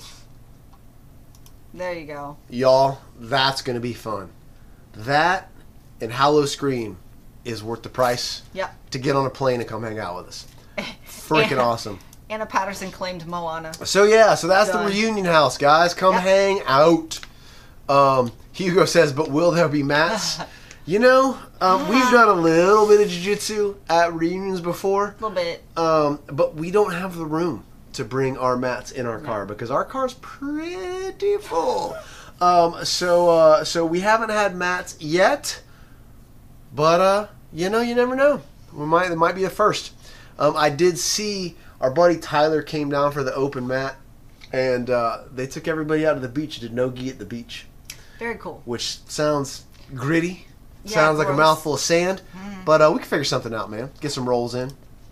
There you go. Y'all, that's going to be fun. That and Hallow Scream is worth the price Yep. to get on a plane and come hang out with us. Freaking And- awesome. Anna Patterson claimed Moana. So yeah, so that's Done. the reunion house, guys. Come Yep. hang out. Um, Hugo says, but will there be mats? You know, um, we've done a little bit of jiu-jitsu at reunions before, A little bit. um, but we don't have the room to bring our mats in our car because our car's pretty full. Um, so uh, so we haven't had mats yet, but uh, you know, you never know. We might it might be a first. Um, I did see our buddy Tyler came down for the open mat, and uh, they took everybody out to the beach. Did no-gi at the beach, Very cool. which sounds gritty. Yeah, sounds like a gross. mouthful of sand, but uh, we can figure something out, man. Get some rolls in.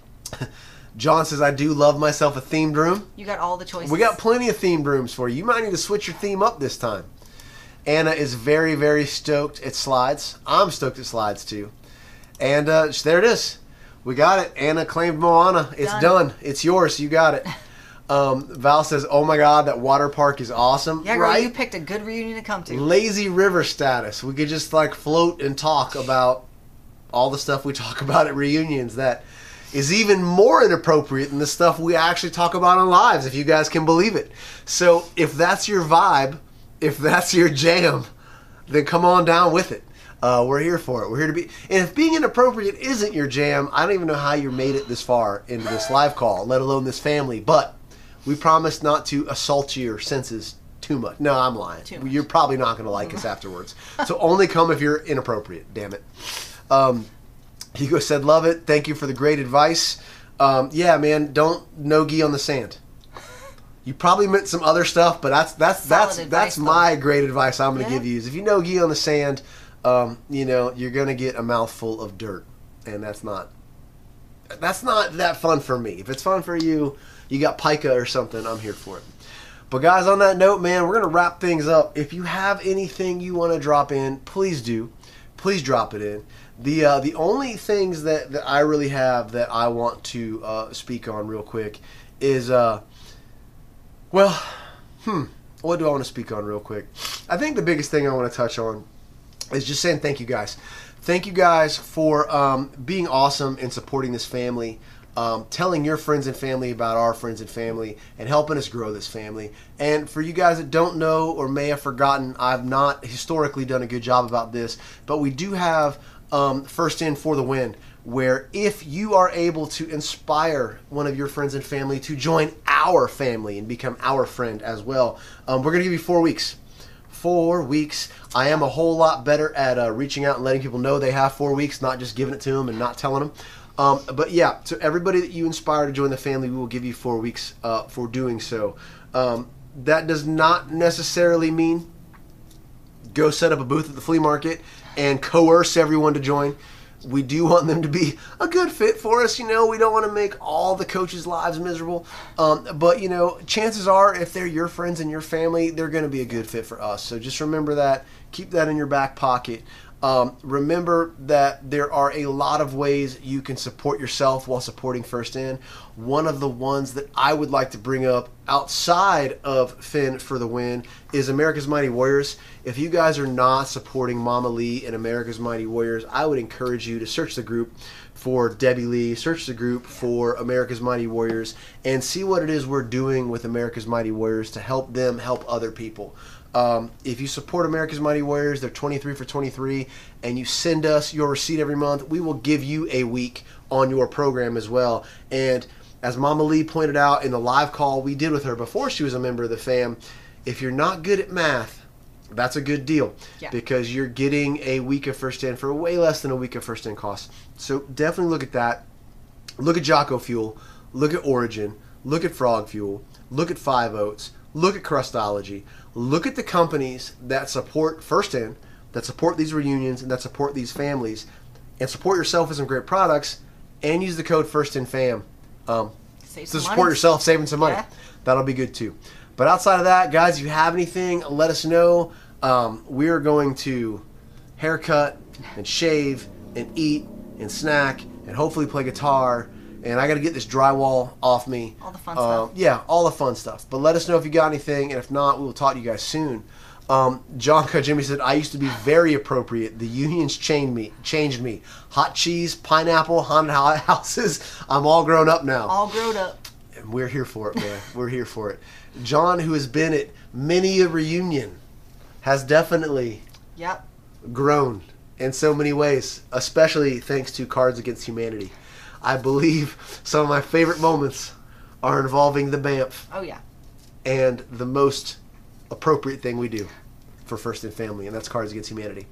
John says, I do love myself a themed room. You got all the choices. We got plenty of themed rooms for you. You might need to switch your theme up this time. Anna is very, very stoked at slides. I'm stoked at slides too. And uh, there it is. We got it. Anna claimed Moana. It's done. Done. It's yours. You got it. Um, Val says, oh my God, that water park is awesome. Yeah, girl, right? you picked a good reunion to come to. Lazy river status. We could just like float and talk about all the stuff we talk about at reunions that is even more inappropriate than the stuff we actually talk about on lives, if you guys can believe it. So if that's your vibe, if that's your jam, then come on down with it. Uh, we're here for it. We're here to be. And if being inappropriate isn't your jam, I don't even know how you made it this far into this live call, let alone this family. But we promise not to assault your senses too much. No, I'm lying. Too much. You're probably not going to like us afterwards. So only come if you're inappropriate. Damn it. Um, Hugo said, love it. Thank you for the great advice. Um, yeah, man, don't no-gi on the sand. You probably meant some other stuff, but that's that's Solid that's advice, that's though. my great advice I'm going to Yeah. give you is if you no-gi on the sand, um, you know, you're going to get a mouthful of dirt, and that's not that's not that fun for me. If it's fun for you, you got pica or something, I'm here for it. But guys, on that note, man, we're going to wrap things up. If you have anything you want to drop in, please do. Please drop it in. The uh, the only things that, that I really have that I want to uh, speak on real quick is, uh, well, hmm, what do I want to speak on real quick? I think the biggest thing I want to touch on is just saying thank you guys. Thank you guys for um, being awesome and supporting this family. um, telling your friends and family about our friends and family, and helping us grow this family. And for you guys that don't know or may have forgotten, I've not historically done a good job about this, but we do have um, First In for the Win, where if you are able to inspire one of your friends and family to join our family and become our friend as well, um, we're going to give you four weeks. Four weeks. I am a whole lot better at uh, reaching out and letting people know they have four weeks, not just giving it to them and not telling them. Um, but yeah, to everybody that you inspire to join the family, we will give you four weeks uh, for doing so. Um, that does not necessarily mean go set up a booth at the flea market and coerce everyone to join. We do want them to be a good fit for us. You know, we don't want to make all the coaches' lives miserable. Um, but, you know, chances are if they're your friends and your family, they're going to be a good fit for us. So just remember that. Keep that in your back pocket. Um, remember that there are a lot of ways you can support yourself while supporting First In. One of the ones that I would like to bring up outside of Finn for the Win is America's Mighty Warriors. If you guys are not supporting Mama Lee and America's Mighty Warriors, I would encourage you to search the group for Debbie Lee, search the group for America's Mighty Warriors, and see what it is we're doing with America's Mighty Warriors to help them help other people. Um, if you support America's Mighty Warriors, they're twenty-three for twenty-three, and you send us your receipt every month, we will give you a week on your program as well. And as Mama Lee pointed out in the live call we did with her before she was a member of the fam, if you're not good at math, that's a good deal, yeah, because you're getting a week of First In for way less than a week of First In costs. So definitely look at that. Look at Jocko Fuel. Look at Origin. Look at Frog Fuel. Look at Five Oats. Look at Crustology. Look at the companies that support First In, that support these reunions, and that support these families, and support yourself with some great products, and use the code FIRSTINFAM um, to support money. yourself, saving some money. Yeah. That'll be good too. But outside of that, guys, if you have anything, let us know. Um, we're going to haircut and shave and eat and snack and hopefully play guitar. And I got to get this drywall off me. All the fun uh, stuff. Yeah, all the fun stuff. But let us know if you got anything. And if not, we will talk to you guys soon. Um, John Jimmy said, I used to be very appropriate. The unions changed me. Changed me. Hot cheese, pineapple, haunted houses. I'm all grown up now. All grown up. And we're here for it, man. We're here for it. John, who has been at many a reunion, has definitely yep. grown in so many ways, especially thanks to Cards Against Humanity. I believe some of my favorite moments are involving the B A M F. Oh, yeah. And the most appropriate thing we do for First In Family, and that's Cards Against Humanity.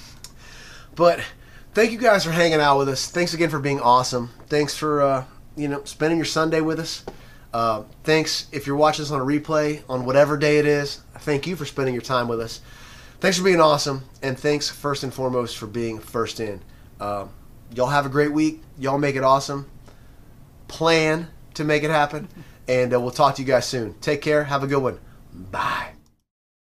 But thank you guys for hanging out with us. Thanks again for being awesome. Thanks for uh, you know spending your Sunday with us. Uh, thanks if you're watching this on a replay on whatever day it is. Thank you for spending your time with us. Thanks for being awesome, and thanks first and foremost for being First In. Uh, Y'all have a great week. Y'all make it awesome. Plan to make it happen. And uh, we'll talk to you guys soon. Take care. Have a good one. Bye.